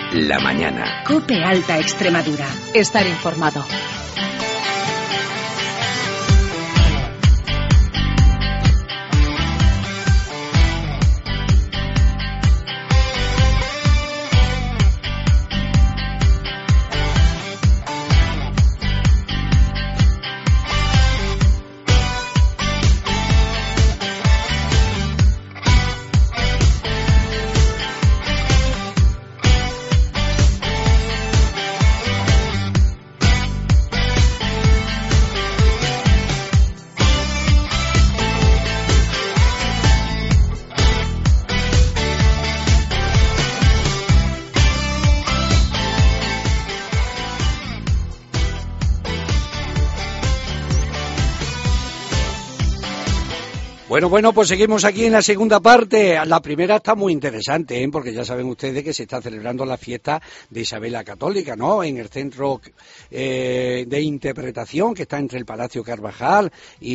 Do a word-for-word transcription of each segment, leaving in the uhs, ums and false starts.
la mañana. COPE Alta Extremadura. Estar informado. Bueno, bueno, pues seguimos aquí en la segunda parte. La primera está muy interesante, ¿eh? Porque ya saben ustedes que se está celebrando la fiesta de Isabel la Católica, ¿no? En el centro eh, de interpretación que está entre el Palacio Carvajal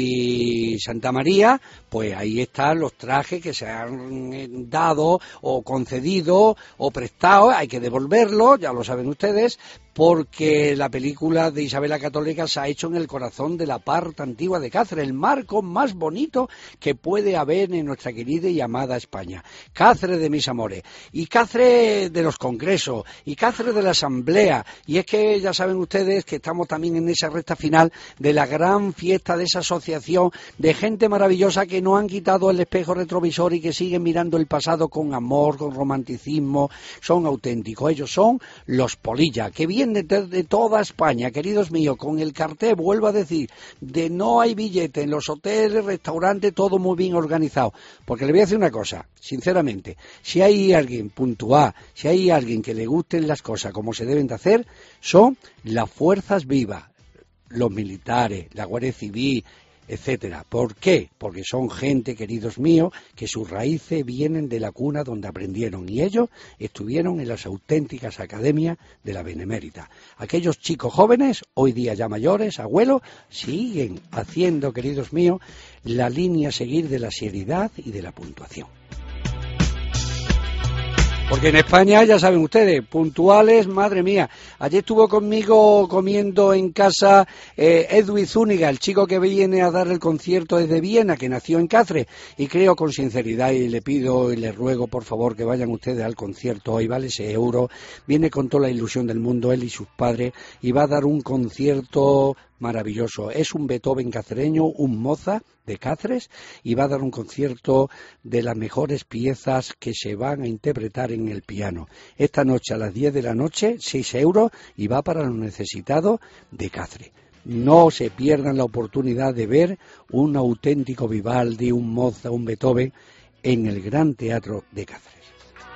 y Santa María, pues ahí están los trajes que se han dado o concedido o prestado, hay que devolverlos, ya lo saben ustedes, porque la película de Isabel la Católica se ha hecho en el corazón de la parte antigua de Cáceres, el marco más bonito que puede haber en nuestra querida y amada España. Cáceres de mis amores, y Cáceres de los congresos, y Cáceres de la asamblea, y es que ya saben ustedes que estamos también en esa recta final de la gran fiesta de esa asociación de gente maravillosa que no han quitado el espejo retrovisor y que siguen mirando el pasado con amor, con romanticismo, son auténticos, ellos son los Polilla, que vienen De, de toda España, queridos míos, con el cartel, vuelvo a decir, de no hay billete en los hoteles, restaurantes, todo muy bien organizado, porque le voy a decir una cosa, sinceramente, si hay alguien puntual, si hay alguien que le gusten las cosas como se deben de hacer, son las fuerzas vivas, los militares, la Guardia Civil, etcétera. ¿Por qué? Porque son gente, queridos míos, que sus raíces vienen de la cuna donde aprendieron, y ellos estuvieron en las auténticas academias de la Benemérita. Aquellos chicos jóvenes, hoy día ya mayores, abuelos, siguen haciendo, queridos míos, la línea a seguir de la seriedad y de la puntuación. Porque en España, ya saben ustedes, puntuales, madre mía. Ayer estuvo conmigo comiendo en casa eh, Edwin Zúñiga, el chico que viene a dar el concierto desde Viena, que nació en Cáceres, y creo con sinceridad, y le pido y le ruego por favor que vayan ustedes al concierto hoy, vale ese euro, viene con toda la ilusión del mundo, él y sus padres, y va a dar un concierto maravilloso. Es un Beethoven cacereño, un Mozart de Cáceres, y va a dar un concierto de las mejores piezas que se van a interpretar en el piano. Esta noche a las diez de la noche, seis euros, y va para los necesitados de Cáceres. No se pierdan la oportunidad de ver un auténtico Vivaldi, un Mozart, un Beethoven en el Gran Teatro de Cáceres.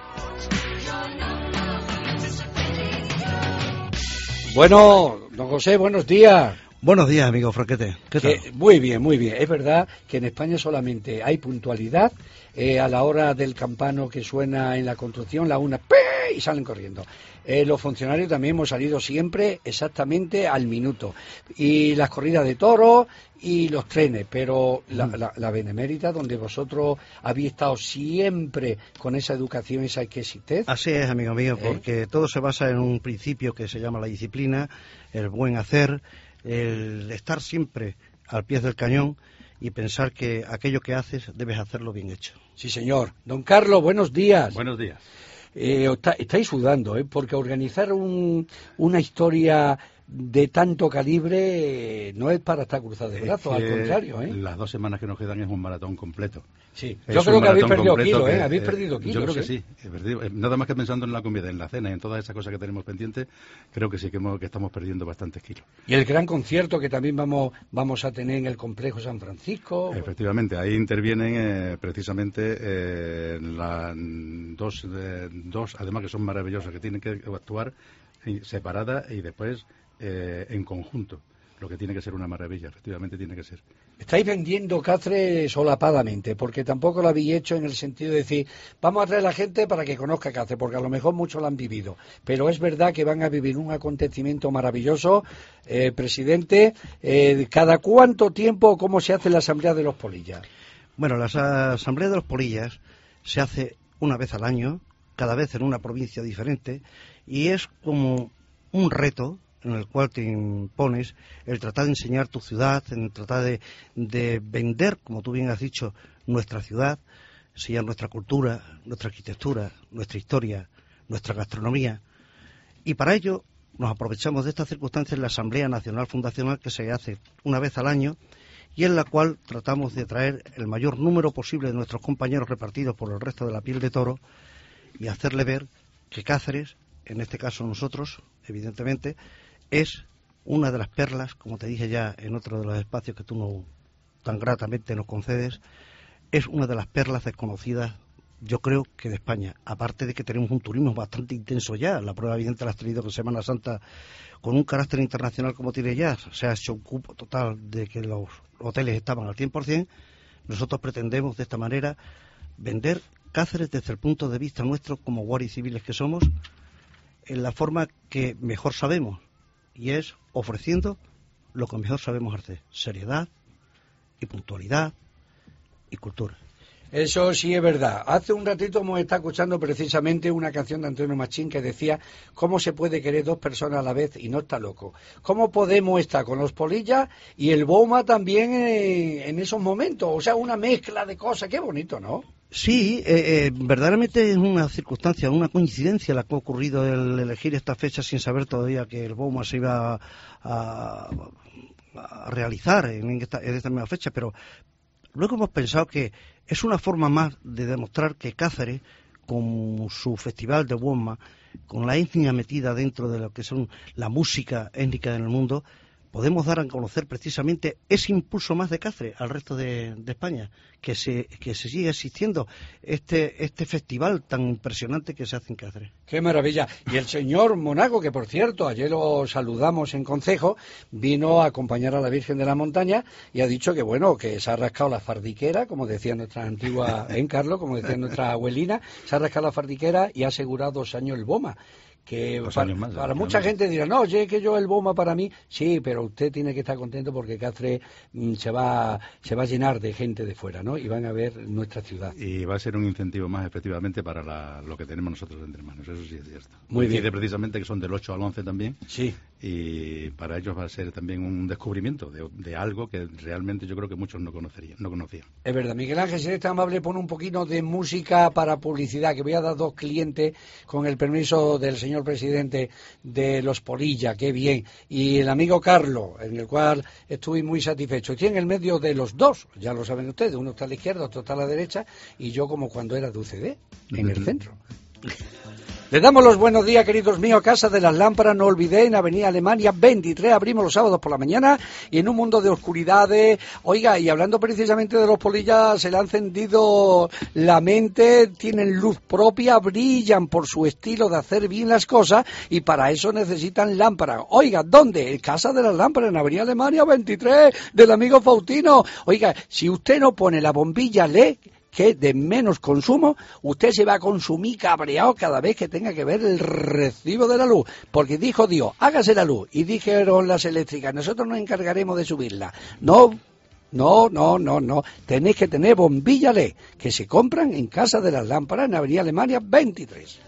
Bueno, don José, buenos días. Buenos días, amigo Franquete. ¿Qué tal? Que, muy bien, muy bien. Es verdad que en España solamente hay puntualidad eh, a la hora del campano que suena en la construcción, la una, ¡pi! Y salen corriendo. Eh, los funcionarios también hemos salido siempre exactamente al minuto. Y las corridas de toros y los trenes, pero la, la, la Benemérita, donde vosotros habéis estado siempre con esa educación, esa exquisitez. Así es, amigo mío, ¿Eh? porque todo se basa en un principio que se llama la disciplina, el buen hacer, el estar siempre al pie del cañón y pensar que aquello que haces debes hacerlo bien hecho. Sí, señor. Don Carlos, buenos días. Buenos días. Eh, está, estáis sudando, ¿eh? Porque organizar un, una historia de tanto calibre eh, no es para estar cruzado de brazos, al contrario, ¿eh? Las dos semanas que nos quedan es un maratón completo. Sí, es yo creo que habéis perdido kilos, que, ¿eh? Habéis perdido kilos. Yo creo que ¿eh? sí, he perdido, nada más que pensando en la comida, en la cena y en todas esas cosas que tenemos pendientes, creo que sí que, hemos, que estamos perdiendo bastantes kilos. Y el gran concierto que también vamos vamos a tener en el Complejo San Francisco. Efectivamente, ahí intervienen eh, precisamente eh, la, dos, eh, dos, además que son maravillosas, que tienen que actuar separadas y después eh, en conjunto. Lo que tiene que ser una maravilla, efectivamente tiene que ser. Estáis vendiendo Cáceres solapadamente, porque tampoco lo habéis hecho en el sentido de decir, vamos a traer a la gente para que conozca Cáceres, porque a lo mejor muchos lo han vivido. Pero es verdad que van a vivir un acontecimiento maravilloso, eh, presidente. Eh, ¿Cada cuánto tiempo, cómo se hace la Asamblea de los Polillas? Bueno, la Asamblea de los Polillas se hace una vez al año, cada vez en una provincia diferente, y es como un reto en el cual te impones el tratar de enseñar tu ciudad, el tratar de, de vender, como tú bien has dicho, nuestra ciudad, enseñar nuestra cultura, nuestra arquitectura, nuestra historia, nuestra gastronomía. Y para ello nos aprovechamos de estas circunstancias en la Asamblea Nacional Fundacional, que se hace una vez al año, y en la cual tratamos de traer el mayor número posible de nuestros compañeros repartidos por el resto de la piel de toro y hacerle ver que Cáceres, en este caso nosotros, evidentemente, es una de las perlas, como te dije ya en otro de los espacios que tú no, tan gratamente nos concedes, es una de las perlas desconocidas, yo creo, que de España. Aparte de que tenemos un turismo bastante intenso ya, la prueba evidente la has tenido con Semana Santa, con un carácter internacional como tiene ya, o sea, se ocupa total de que los hoteles estaban al cien por ciento, nosotros pretendemos de esta manera vender Cáceres desde el punto de vista nuestro como guardias civiles que somos, en la forma que mejor sabemos, y es ofreciendo lo que mejor sabemos hacer, seriedad y puntualidad y cultura. Eso sí es verdad. Hace un ratito hemos estado escuchando precisamente una canción de Antonio Machín que decía cómo se puede querer dos personas a la vez y no está loco. ¿Cómo podemos estar con los polillas y el Boma también en, en esos momentos? O sea, una mezcla de cosas. Qué bonito, ¿no? Sí, eh, eh, verdaderamente es una circunstancia, una coincidencia la que ha ocurrido el elegir esta fecha sin saber todavía que el Boma se iba a, a, a realizar en esta, en esta misma fecha, pero luego hemos pensado que es una forma más de demostrar que Cáceres, con su festival de Boma, con la etnia metida dentro de lo que son la música étnica en el mundo, podemos dar a conocer precisamente ese impulso más de Cáceres al resto de, de España, que se que se sigue existiendo este este festival tan impresionante que se hace en Cáceres. ¡Qué maravilla! Y el señor Monago, que por cierto, ayer lo saludamos en Concejo, vino a acompañar a la Virgen de la Montaña y ha dicho que, bueno, que se ha rascado la fardiquera, como decía nuestra antigua, en Carlos, como decía nuestra abuelina, se ha rascado la fardiquera y ha asegurado dos años el Boma. Que para, más, para mucha más. gente dirá, no, oye, que yo el Boma para mí, sí, pero usted tiene que estar contento porque Cáceres mm, se va se va a llenar de gente de fuera, ¿no? Y van a ver nuestra ciudad. Y va a ser un incentivo más, efectivamente, para la, lo que tenemos nosotros entre manos, eso sí es cierto. Muy bien. Dice precisamente que son del ocho al once también. Sí. Y para ellos va a ser también un descubrimiento de, de algo que realmente yo creo que muchos no conocerían, no conocían. Es verdad. Miguel Ángel, si eres tan amable, pone un poquito de música para publicidad, que voy a dar dos clientes con el permiso del señor presidente de los Polilla, qué bien, y el amigo Carlos, en el cual estuve muy satisfecho. Estoy en el medio de los dos, ya lo saben ustedes, uno está a la izquierda, otro está a la derecha, y yo como cuando era de U C D, en el centro. Les damos los buenos días, queridos míos, Casa de las Lámparas, no olvidé, en Avenida Alemania veintitrés, abrimos los sábados por la mañana, y en un mundo de oscuridades, oiga, y hablando precisamente de los Polillas, se le ha encendido la mente, tienen luz propia, brillan por su estilo de hacer bien las cosas, y para eso necesitan lámparas. Oiga, ¿dónde? Casa de las Lámparas, en Avenida Alemania veintitrés, del amigo Faustino. Oiga, si usted no pone la bombilla L E D, que de menos consumo, usted se va a consumir cabreado cada vez que tenga que ver el recibo de la luz, porque dijo Dios, hágase la luz, y dijeron las eléctricas, nosotros nos encargaremos de subirla. No, no, no, no, no, tenéis que tener bombilla L E D, que se compran en Casa de las Lámparas, en Avenida Alemania veintitrés.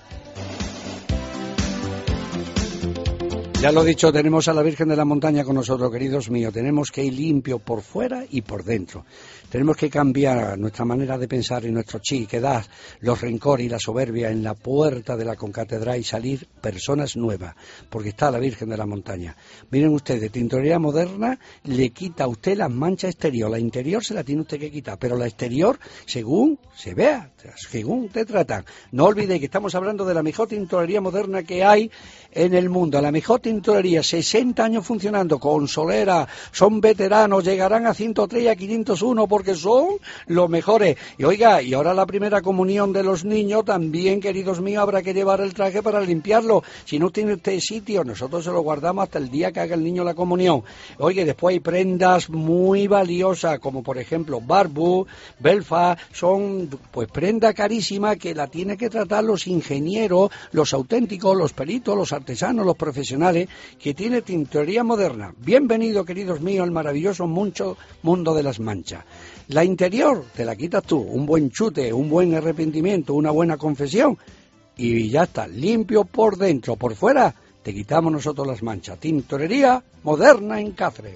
Ya lo he dicho, tenemos a la Virgen de la Montaña con nosotros, queridos míos. Tenemos que ir limpio por fuera y por dentro. Tenemos que cambiar nuestra manera de pensar y nuestro chi, quedar los rencores y la soberbia en la puerta de la concatedral y salir personas nuevas, porque está la Virgen de la Montaña. Miren ustedes, tintorería moderna le quita a usted las manchas exterior, la interior se la tiene usted que quitar, pero la exterior, según se vea, según te tratan. No olvide que estamos hablando de la mejor tintorería moderna que hay en el mundo, la mejor tintorería, sesenta años funcionando, con solera, son veteranos, llegarán a ciento tres y a quinientos uno porque son los mejores. Y oiga, y ahora la primera comunión de los niños también, queridos míos, habrá que llevar el traje para limpiarlo. Si no tiene usted sitio, nosotros se lo guardamos hasta el día que haga el niño la comunión. Oiga, después hay prendas muy valiosas, como por ejemplo Barbu, Belfa, son pues prenda carísima que la tienen que tratar los ingenieros, los auténticos, los peritos, los artesanos, los profesionales, que tiene tintorería moderna. Bienvenido, queridos míos, al maravilloso mucho mundo de las manchas. La interior te la quitas tú, un buen chute, un buen arrepentimiento, una buena confesión, y ya está, limpio por dentro, por fuera te quitamos nosotros las manchas. Tintorería moderna en Cáceres.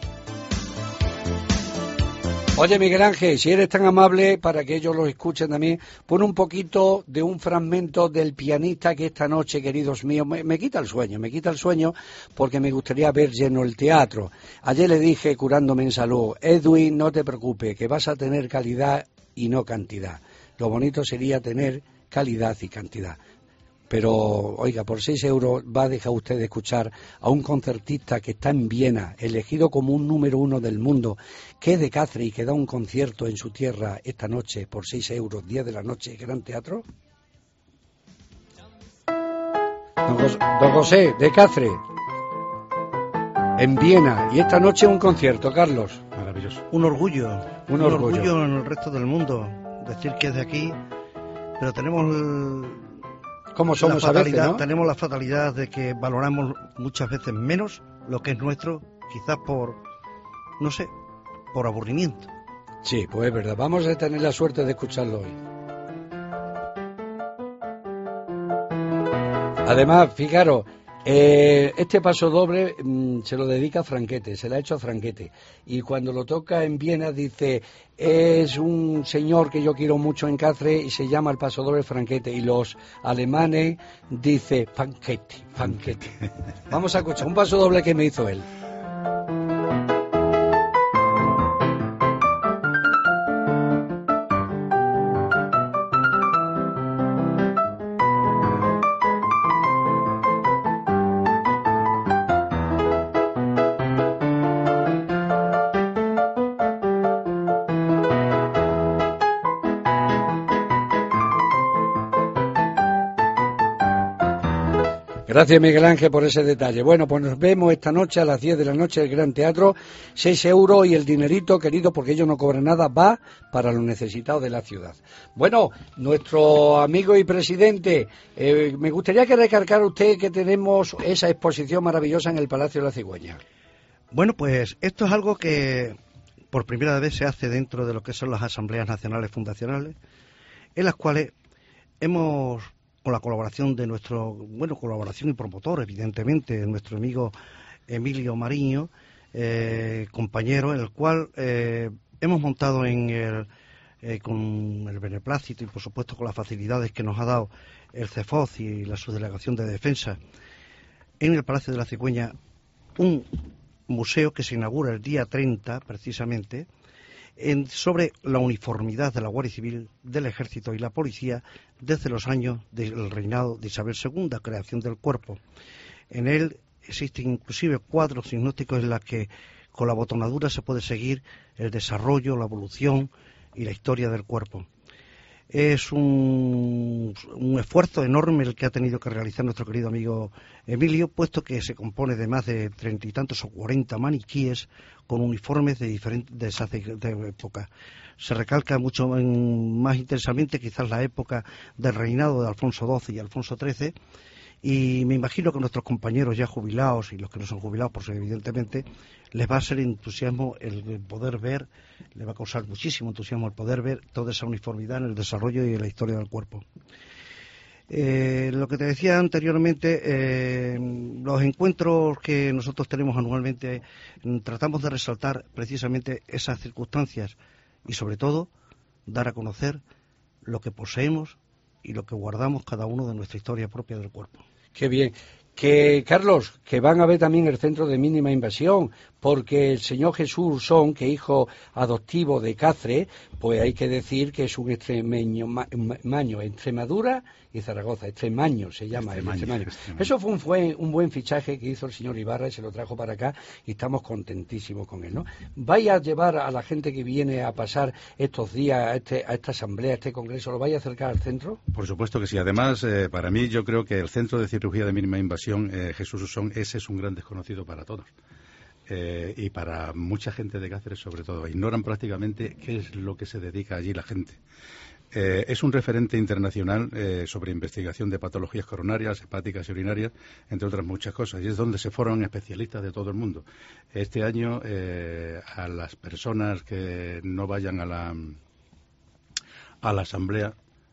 Oye, Miguel Ángel, si eres tan amable, para que ellos lo escuchen también, pon un poquito de un fragmento del pianista que esta noche, queridos míos, me, me quita el sueño, me quita el sueño porque me gustaría ver lleno el teatro. Ayer le dije, curándome en salud, Edwin, no te preocupes, que vas a tener calidad y no cantidad. Lo bonito sería tener calidad y cantidad. Pero, oiga, por seis euros va a dejar usted de escuchar a un concertista que está en Viena, elegido como un número uno del mundo, que es de Cáceres y que da un concierto en su tierra esta noche por seis euros, diez de la noche, Gran Teatro. Don José, don José, de Cáceres, en Viena, y esta noche un concierto, Carlos. Maravilloso. Un orgullo, un, un orgullo. orgullo en el resto del mundo, decir que es de aquí, pero tenemos el... ¿Cómo somos la fatalidad, a veces, ¿no? Tenemos la fatalidad de que valoramos muchas veces menos lo que es nuestro, quizás por, no sé, por aburrimiento. Sí, pues es verdad. Vamos a tener la suerte de escucharlo hoy. Además, fijaros, eh, este paso doble mmm, se lo dedica a Franquete, se lo ha hecho a Franquete. Y cuando lo toca en Viena dice, es un señor que yo quiero mucho en Cáceres y se llama el paso doble Franquete. Y los alemanes dice Franquete, Franquete. Vamos a escuchar un paso doble que me hizo él. Gracias, Miguel Ángel, por ese detalle. Bueno, pues nos vemos esta noche a las diez de la noche del Gran Teatro. seis euros y el dinerito, querido, porque ellos no cobran nada, va para los necesitados de la ciudad. Bueno, nuestro amigo y presidente, eh, me gustaría que recalcara usted que tenemos esa exposición maravillosa en el Palacio de la Cigüeña. Bueno, pues esto es algo que por primera vez se hace dentro de lo que son las asambleas nacionales fundacionales, en las cuales hemos... con la colaboración de nuestro, bueno, colaboración y promotor, evidentemente, nuestro amigo Emilio Mariño, eh, compañero, en el cual eh, hemos montado en el, eh, con el beneplácito y, por supuesto, con las facilidades que nos ha dado el CEFOZ y la Subdelegación de Defensa, en el Palacio de la Cigüeña, un museo que se inaugura el día treinta, precisamente, En, sobre la uniformidad de la Guardia Civil, del Ejército y la Policía desde los años del reinado de Isabel segunda, creación del cuerpo. En él existen inclusive cuadros diagnósticos en los que con la botonadura se puede seguir el desarrollo, la evolución y la historia del cuerpo. Es un, un esfuerzo enorme el que ha tenido que realizar nuestro querido amigo Emilio, puesto que se compone de más de treinta y tantos o cuarenta maniquíes con uniformes de diferentes de esa de época. Se recalca mucho en, más intensamente quizás la época del reinado de Alfonso doce y Alfonso trece, y me imagino que nuestros compañeros ya jubilados y los que no son jubilados, pues evidentemente les va a ser entusiasmo el poder ver, les va a causar muchísimo entusiasmo el poder ver toda esa uniformidad en el desarrollo y en la historia del cuerpo. Eh, lo que te decía anteriormente, eh, los encuentros que nosotros tenemos anualmente, tratamos de resaltar precisamente esas circunstancias y sobre todo dar a conocer lo que poseemos y lo que guardamos cada uno de nuestra historia propia del cuerpo. Qué bien. Que, Carlos, que van a ver también el centro de mínima invasión, porque el señor Jesús Ursón, que es hijo adoptivo de Cáceres, pues hay que decir que es un extremeño, ma, maño, Extremadura y Zaragoza, extremaño se llama, extremaño, el extremaño. extremaño. Eso fue un, fue un buen fichaje que hizo el señor Ibarra y se lo trajo para acá y estamos contentísimos con él, ¿no? ¿Vaya a llevar a la gente que viene a pasar estos días a, este, a esta asamblea, a este congreso, lo vaya a acercar al centro? Por supuesto que sí. Además, eh, para mí yo creo que el centro de cirugía de mínima invasión Eh, Jesús Ursón, ese es un gran desconocido para todos eh, y para mucha gente de Cáceres sobre todo. Ignoran prácticamente qué es lo que se dedica allí la gente. Eh, es un referente internacional eh, sobre investigación de patologías coronarias, hepáticas y urinarias, entre otras muchas cosas, y es donde se forman especialistas de todo el mundo. Este año eh, a las personas que no vayan a la, a la asamblea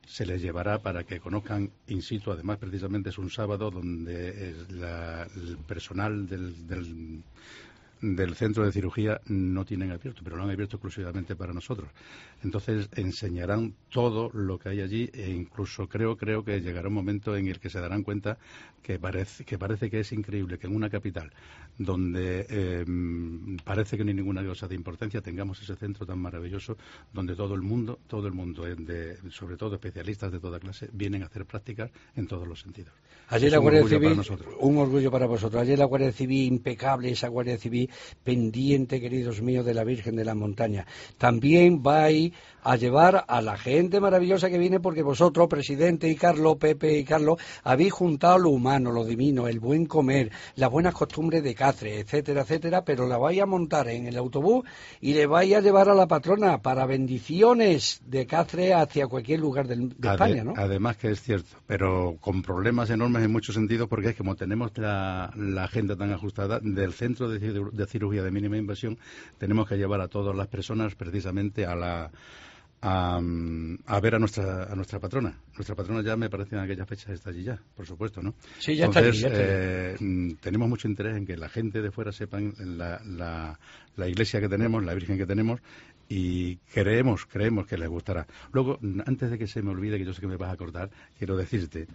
se les llevará para que conozcan in situ. Además, precisamente es un sábado donde es la, el personal del, del, del centro de cirugía no tienen abierto, pero lo han abierto exclusivamente para nosotros. Entonces enseñarán todo lo que hay allí e incluso creo creo que llegará un momento en el que se darán cuenta que parece que parece que es increíble que en una capital donde eh, parece que no hay ninguna cosa de importancia tengamos ese centro tan maravilloso donde todo el mundo, todo el mundo, de, sobre todo especialistas de toda clase, vienen a hacer prácticas en todos los sentidos. Ayer la Guardia Civil, un orgullo para vosotros. Ayer la Guardia Civil impecable, esa Guardia Civil pendiente, queridos míos, de la Virgen de las Montañas. También vais a llevar a la gente maravillosa que viene porque vosotros, presidente y Carlos, Pepe y Carlos, habéis juntado lo humano, lo divino, el buen comer, las buenas costumbres de Cáceres, etcétera, etcétera, pero la vais a montar en el autobús y le vais a llevar a la patrona para bendiciones de Cáceres hacia cualquier lugar de, de Ade, España, ¿no? Además que es cierto, pero con problemas enormes en muchos sentidos porque es como tenemos la, la agenda tan ajustada del centro de, de cirugía de mínima invasión, tenemos que llevar a todas las personas precisamente a la A, a ver a nuestra a nuestra patrona. Nuestra patrona ya me parece en aquellas fechas está allí ya, por supuesto, ¿no? Sí, ya Entonces, está allí, ya está allí. Eh, tenemos mucho interés en que la gente de fuera sepan la, la, la iglesia que tenemos, la Virgen que tenemos, y creemos, creemos que les gustará. Luego, antes de que se me olvide, que yo sé que me vas a acordar, quiero decirte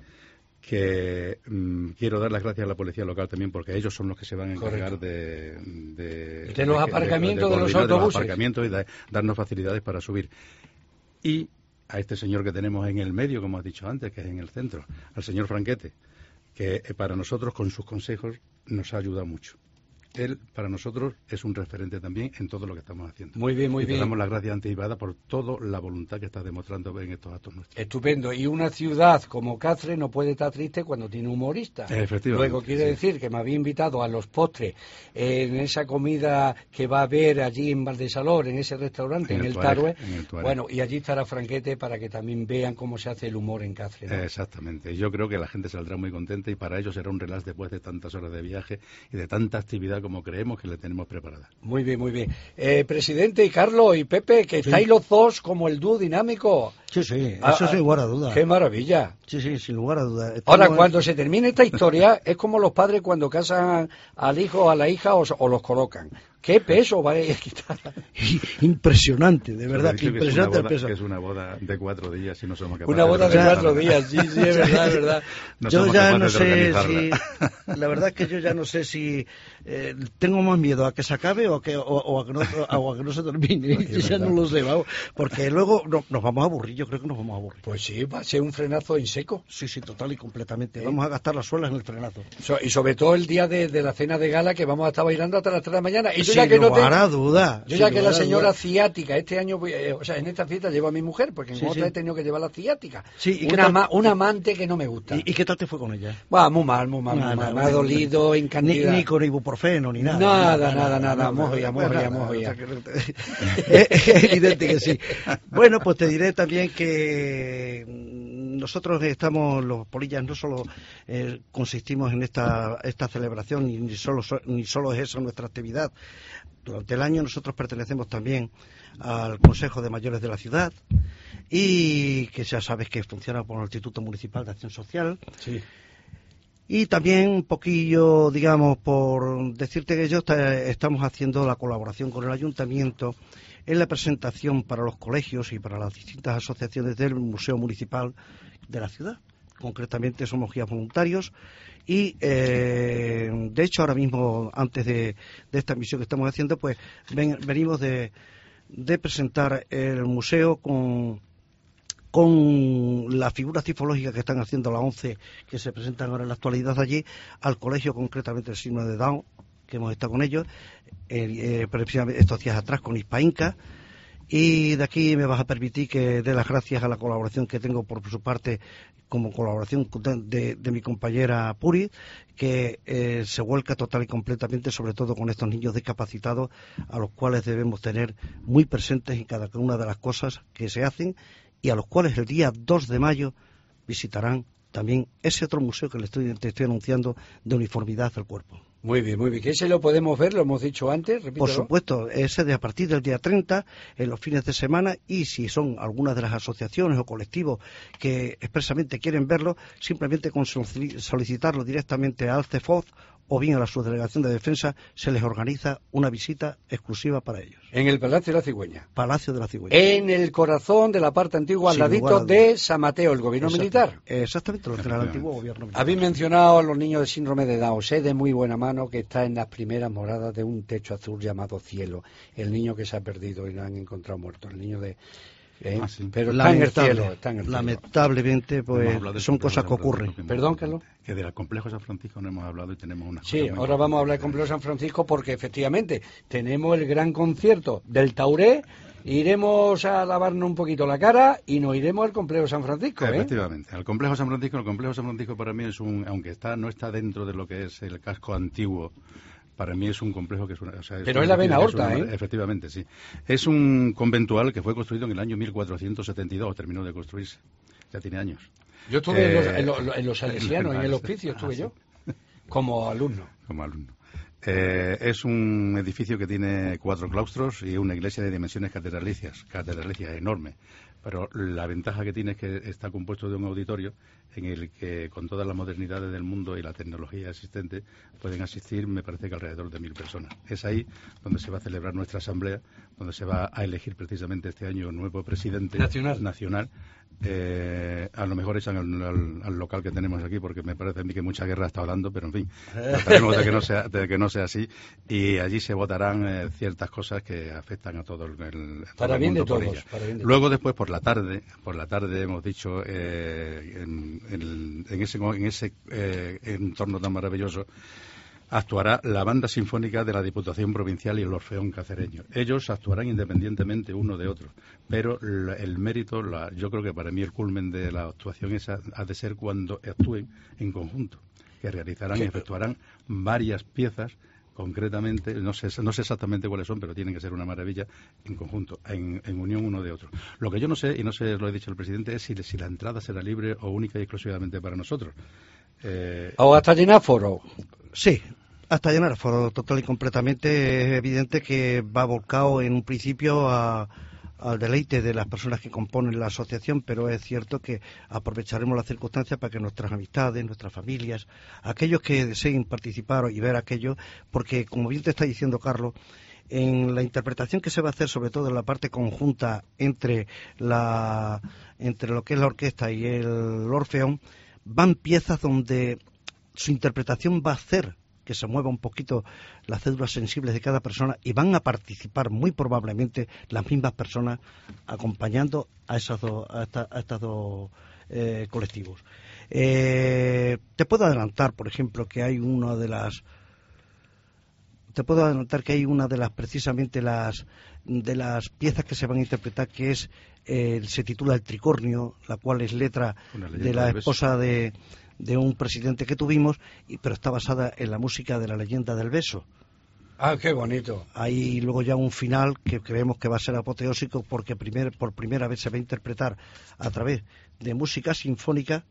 que mmm, quiero dar las gracias a la policía local también porque ellos son los que se van a encargar de de, de los de, aparcamientos de, de, de, de los autobuses, de los aparcamientos y de darnos facilidades para subir. Y a este señor que tenemos en el medio, como has dicho antes, que es en el centro, al señor Franquete, que para nosotros, con sus consejos, nos ha ayudado mucho. Él, para nosotros, es un referente también en todo lo que estamos haciendo. Muy bien, muy y bien. Le damos las gracias anticipadas por toda la voluntad que está demostrando en estos actos nuestros. Estupendo. Y una ciudad como Cáceres no puede estar triste cuando tiene humorista. Efectivamente. Luego quiere sí. decir que me había invitado a los postres en esa comida que va a haber allí en Valdesalor, en ese restaurante, en, en el, el Tarue. Bueno, y allí estará Franquete para que también vean cómo se hace el humor en Cáceres, ¿no? Exactamente. Yo creo que la gente saldrá muy contenta y para ellos será un relax después de tantas horas de viaje y de tanta actividad como creemos que le tenemos preparada. Muy bien, muy bien. Eh, presidente, y Carlos y Pepe, que sí. estáis los dos como el dúo dinámico. Sí, sí, eso ah, sin lugar a duda. ¡Qué maravilla! Sí, sí, sin lugar a duda. Estamos... Ahora, cuando se termine esta historia, es como los padres cuando casan al hijo o a la hija o, o los colocan. ¿Qué peso va a quitar? Impresionante, de verdad, que impresionante el peso. Que es una boda de cuatro días y no somos capaces Una boda de, de cuatro días, sí, sí, es verdad, es verdad. No yo ya no sé si... La verdad es que yo ya no sé si... Eh, tengo más miedo a que se acabe o a que, o, o a, que no, o a que no se termine. Yo ya no lo sé, vamos, porque luego no, nos vamos a aburrir, yo creo que nos vamos a aburrir. Pues sí, va a ser un frenazo en seco. Sí, sí, total y completamente. ¿Eh? Vamos a gastar las suelas en el frenazo. So, y sobre todo el día de, de la cena de gala, que vamos a estar bailando hasta las tres de la mañana. Y yo Sin ya que no lugar te... a duda. Yo ya que la señora ciática, este año, voy, eh, o sea, en esta fiesta llevo a mi mujer, porque en sí, otra sí. he tenido que llevar la ciática. Sí, una, ma, una amante que no me gusta. ¿Y, ¿Y qué tal te fue con ella? Va, muy mal, muy mal, no, muy mal. No, me ha dolido en cantidad. Ni, ni con ibuprofeno, ni nada. Nada, nada, nada. Mojoya, mojoya, mojoya. Es evidente que sí. Bueno, pues te diré también que nosotros estamos, los polillas, no solo eh, consistimos en esta, esta celebración, ni, ni, solo, ni solo es eso nuestra actividad. Durante el año nosotros pertenecemos también al Consejo de Mayores de la ciudad y que ya sabes que funciona por el Instituto Municipal de Acción Social. Sí. Y también un poquillo, digamos, por decirte que yo está, estamos haciendo la colaboración con el Ayuntamiento en la presentación para los colegios y para las distintas asociaciones del Museo Municipal de la ciudad. Concretamente somos guías voluntarios y, eh, de hecho, ahora mismo, antes de, de esta misión que estamos haciendo, pues ven, venimos de, de presentar el museo con, con las figuras tipológicas que están haciendo las once que se presentan ahora en la actualidad allí, al colegio, concretamente el signo de Down, que hemos estado con ellos, eh, eh, estos días atrás con Hispa Inca. Y de aquí me vas a permitir que dé las gracias a la colaboración que tengo por su parte, como colaboración de, de mi compañera Puri, que eh, se vuelca total y completamente, sobre todo con estos niños discapacitados, a los cuales debemos tener muy presentes en cada una de las cosas que se hacen y a los cuales el día dos de mayo visitarán también ese otro museo que le estoy, te estoy anunciando de uniformidad del cuerpo. Muy bien, muy bien. ¿Qué se lo podemos ver? Lo hemos dicho antes, repítelo. Por supuesto, ese de a partir del día treinta, en los fines de semana, y si son algunas de las asociaciones o colectivos que expresamente quieren verlo, simplemente con solicitarlo directamente al CEFOZ o bien a la Subdelegación de Defensa, se les organiza una visita exclusiva para ellos. En el Palacio de la Cigüeña. Palacio de la Cigüeña. En el corazón de la parte antigua, al ladito de San Mateo, el gobierno Exacto. militar. Exactamente, lo que era el antiguo gobierno militar. Habéis mencionado a los niños de síndrome de Down. Sé de muy buena mano que está en las primeras moradas de un techo azul llamado Cielo. El niño que se ha perdido y lo han encontrado muerto. El niño de... ¿Eh? Ah, sí. Pero está en el cielo, está en el cielo. Lamentablemente, pues son cosas que ocurren. Perdón, Carlos. Que del complejo San Francisco no hemos hablado y tenemos una. Sí, ahora vamos a hablar del complejo San Francisco porque efectivamente tenemos el gran concierto del Tauré. Iremos a lavarnos un poquito la cara y nos iremos al complejo San Francisco, ¿eh? Efectivamente, al complejo San Francisco. El complejo San Francisco para mí es un, aunque está no está dentro de lo que es el casco antiguo. Para mí es un complejo que es una... O sea, es Pero es la vena horta, ¿eh? Efectivamente, sí. Es un conventual que fue construido en el año mil cuatrocientos setenta y dos, terminó de construirse. Ya tiene años. Yo estuve eh, en, los, en, los, en los salesianos, en el hospicio estuve ah, yo, sí. como alumno. Como alumno. Eh, es un edificio que tiene cuatro claustros y una iglesia de dimensiones catedralicias, catedralicias enorme. Pero la ventaja que tiene es que está compuesto de un auditorio en el que, con todas las modernidades del mundo y la tecnología existente, pueden asistir, me parece que alrededor de mil personas. Es ahí donde se va a celebrar nuestra asamblea, donde se va a elegir precisamente este año un nuevo presidente nacional. nacional. Eh, a lo mejor echan al, al, al local que tenemos aquí, porque me parece a mí que mucha guerra ha estado dando, pero en fin, trataremos de que no sea, de que no sea así, y allí se votarán eh, ciertas cosas que afectan a todo el, el, todo para el bien mundo de todos, por ella. Para bien de Luego todos. después por la tarde, por la tarde hemos dicho eh, en, en, en ese, en ese eh, entorno tan maravilloso, actuará la Banda Sinfónica de la Diputación Provincial y el Orfeón Cacereño. Ellos actuarán independientemente uno de otro, pero la, el mérito, la, yo creo que para mí el culmen de la actuación esa ha de ser cuando actúen en conjunto, que realizarán y efectuarán varias piezas, concretamente, no sé, no sé exactamente cuáles son, pero tienen que ser una maravilla en conjunto, en, en unión uno de otro. Lo que yo no sé, y no sé, lo he dicho el presidente, es si, si la entrada será libre o única y exclusivamente para nosotros. Eh, ¿O hasta llenar foro? Sí. Hasta llenar foro total y completamente. Es evidente que va volcado en un principio a, al deleite de las personas que componen la asociación, pero es cierto que aprovecharemos las circunstancias para que nuestras amistades, nuestras familias, aquellos que deseen participar y ver aquello, porque como bien te está diciendo Carlos, en la interpretación que se va a hacer, sobre todo en la parte conjunta entre la entre lo que es la orquesta y el orfeón, van piezas donde su interpretación va a hacer que se mueva un poquito las cédulas sensibles de cada persona y van a participar muy probablemente las mismas personas acompañando a esos dos, a esta, a estos dos eh, colectivos. Eh, te puedo adelantar, por ejemplo, que hay una de las te puedo adelantar que hay una de las precisamente las de las piezas que se van a interpretar que es eh, se titula El Tricornio, la cual es letra de la esposa de de un presidente que tuvimos, y, pero está basada en la música de la leyenda del beso. Ah, qué bonito. Hay luego ya un final que creemos que va a ser apoteósico porque primer, por primera vez se va a interpretar a través de música sinfónica,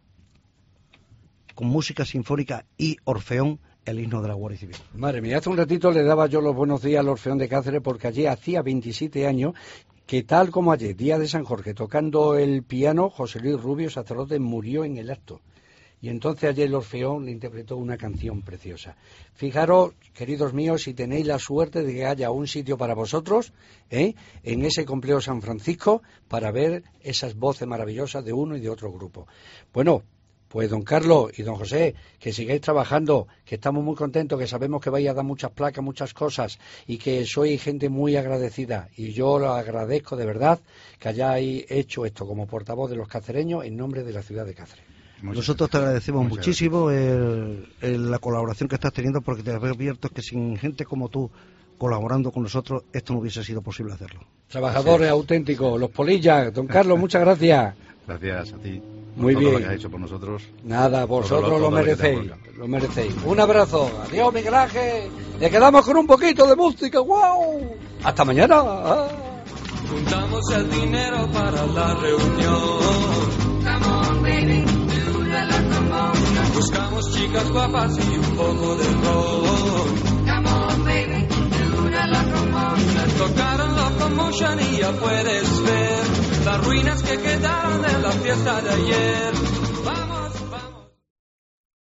con música sinfónica y orfeón, el himno de la Guardia Civil. Madre mía, hace un ratito le daba yo los buenos días al Orfeón de Cáceres porque allí hacía veintisiete años que tal como ayer, día de San Jorge, tocando el piano, José Luis Rubio, sacerdote, murió en el acto. Y entonces ayer el Orfeón le interpretó una canción preciosa. Fijaros, queridos míos, si tenéis la suerte de que haya un sitio para vosotros, ¿eh? en ese complejo San Francisco, para ver esas voces maravillosas de uno y de otro grupo. Bueno, pues don Carlos y don José, que sigáis trabajando, que estamos muy contentos, que sabemos que vais a dar muchas placas, muchas cosas, y que sois gente muy agradecida. Y yo lo agradezco de verdad que hayáis hecho esto como portavoz de los cacereños en nombre de la ciudad de Cáceres. Nosotros te agradecemos Muchas muchísimo el, el, la colaboración que estás teniendo, porque te advierto que sin gente como tú colaborando con nosotros, esto no hubiese sido posible hacerlo. Trabajadores auténticos, los polillas. Don Carlos, muchas gracias. Gracias a ti. Muy por bien. Todo lo que has hecho por nosotros. Nada, vosotros todo lo, todo lo merecéis. Lo merecéis. Un abrazo. Adiós, Miguel Ángel. Le quedamos con un poquito de música. ¡Wow! Hasta mañana. Ah. Juntamos el dinero para la reunión. Come on, baby. Buscamos Bailamos chicas guapas y un poco de rock. Come on, baby, do the locomotion. Tocaron Locomotion y ya puedes ver las ruinas que quedaron de la fiesta de ayer.